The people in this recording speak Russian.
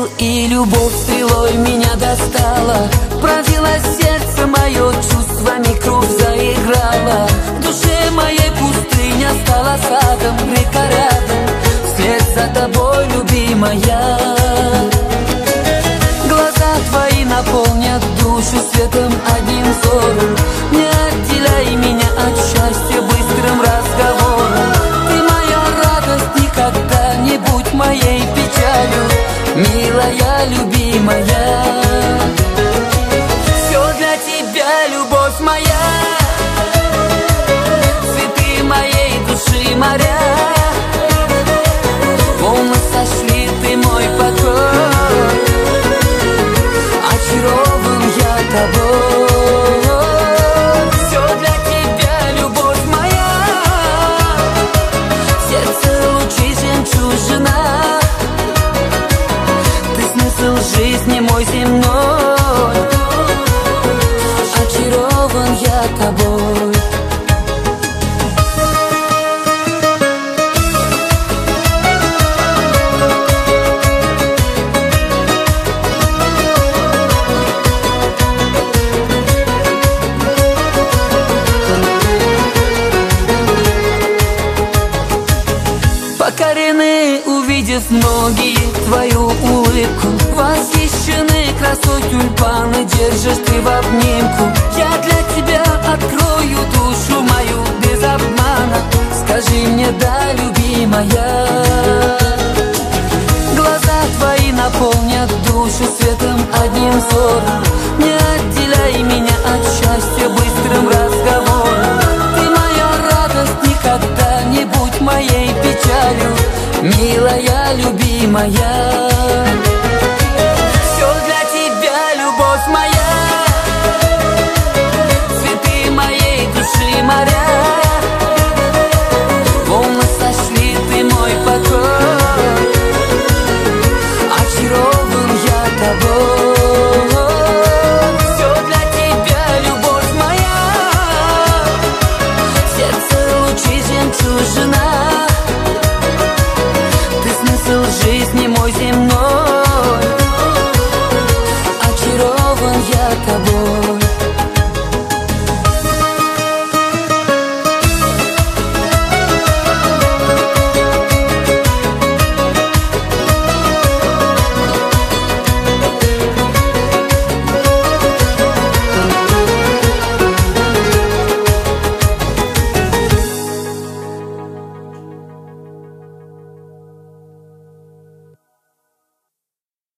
и любовь стрелой меня достала. Пронзила сердце мое, чувствами кровь заиграла. В душе моей пустыня стала садом, река рядом, вслед за тобой, любимая. Глаза твои наполнят душу светом одним взором. Не отделяй меня от счастья быстрым разговором. Ты моя радость, никогда не будь моей печалью, милая, любимая. Все для тебя, любовь моя, цветы моей души моря. Волны сошли, ты мой покой, очарован я тобой. Все для тебя, любовь моя, в сердце лучи жемчужина. Ты смысл жизни мой земной, очарован я тобой. Покорены, увидев многие твою улыбку, восхищены красой тюльпаны, держишь ты в обнимку. Я для тебя открою душу мою без обмана. Скажи мне да, любимая. Глаза твои наполнят душу светом одним взором. Не отделяй меня от счастья быстрым разговором. Ты моя радость, никогда не будь моей печалью, милая, любимая. Все для тебя, любовь моя, цветы моей души моря. Волны сошли, ты мой покой, очарован я тобой. Все для тебя, любовь моя, в сердце лучи жемчужины.